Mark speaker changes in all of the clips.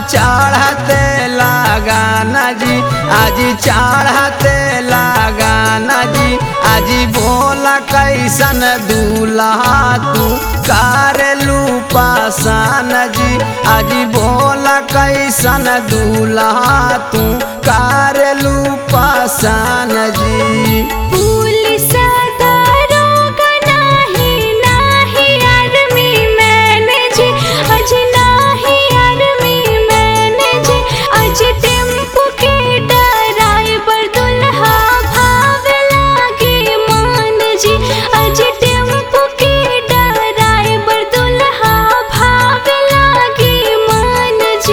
Speaker 1: चढ़ते लगाना जी, आज चढ़ते लगाना जी। आज बोला कैसन दूल्हा तू करेलू पसान जी, आज बोला कैसन दूल्हा तू करेलू पसान जी।
Speaker 2: पुलिस दारोगा नाही आर्मी मैन जी, आज नाही आर्मी मैन जी। आज टेम्पो के ड्राइवर दुल्हा भावे लागे मान जी, आज टेम्पो के ड्राइवर दुल्हा भावे लागे मान जी।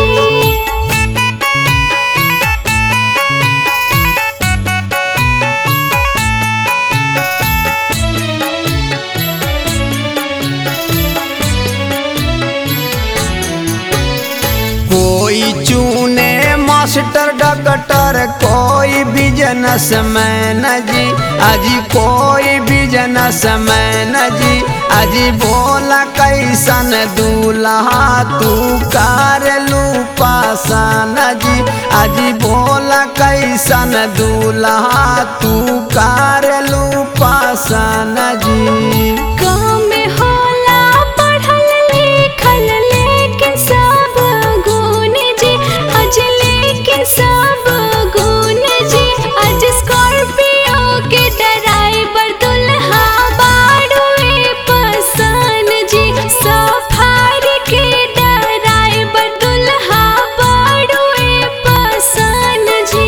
Speaker 1: कोई चुने मास्टर डॉक्टर, कोई बिजनेसमैन जी, आज कोई बिजनेसमैन जी। आज बोला कैसन दूल्हा तू करेलू पसान जी, आज बोला कैसन दूल्हा तू करेलू पसान जी।
Speaker 2: गाँव में होला पढ़ल लिखल लेकिन सब गुण जी, आज लेकिन सब गुण जी। आज स्कॉर्पियो के ड्राइवर दुल्हा बाड़ुए पसान जी, सफारी के ड्राइवर दुल्हा बाड़ुए पसान जी।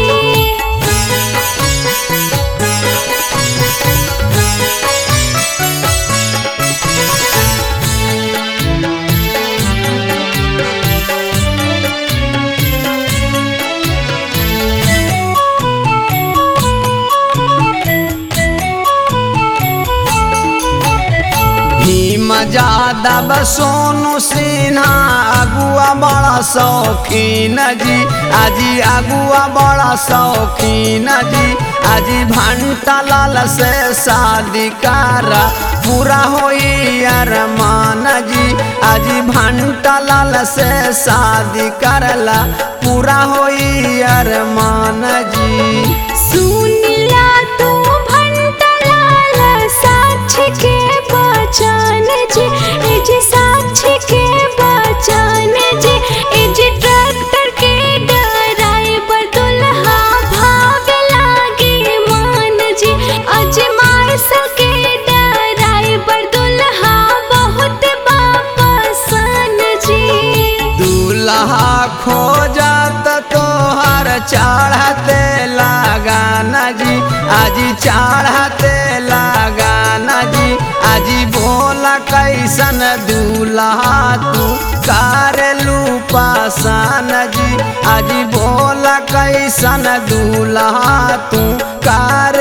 Speaker 1: भीम यादव सोनू सिन्हा अगुआ बड़ा शौकीन जी, आज अगुआ बड़ा शौकीन जी। आज भंटा लाल से शादी करा पूरा होई अरमान जी, आज भंटा लाल से शादी करला पूरा होई अरमान जी।
Speaker 2: सुनिला तू भंटा लाल साक्षी के बचन जी, ए जी साक्षी के बचन जी। ए जी ट्रैक्टर के ड्राइवर दुल्हा भावे लागे मान जी, आज मार्शल के ड्राइवर दुल्हा बहुत पसंद जी।
Speaker 1: दूल्हा खोजत तोहर चढ़ते लगाना जी, आज चढ़ते लगाना जी। आज बोला कैसन दूल्हा तू करेलू पसान जी, आज बोला कैसन दूल्हा तू कर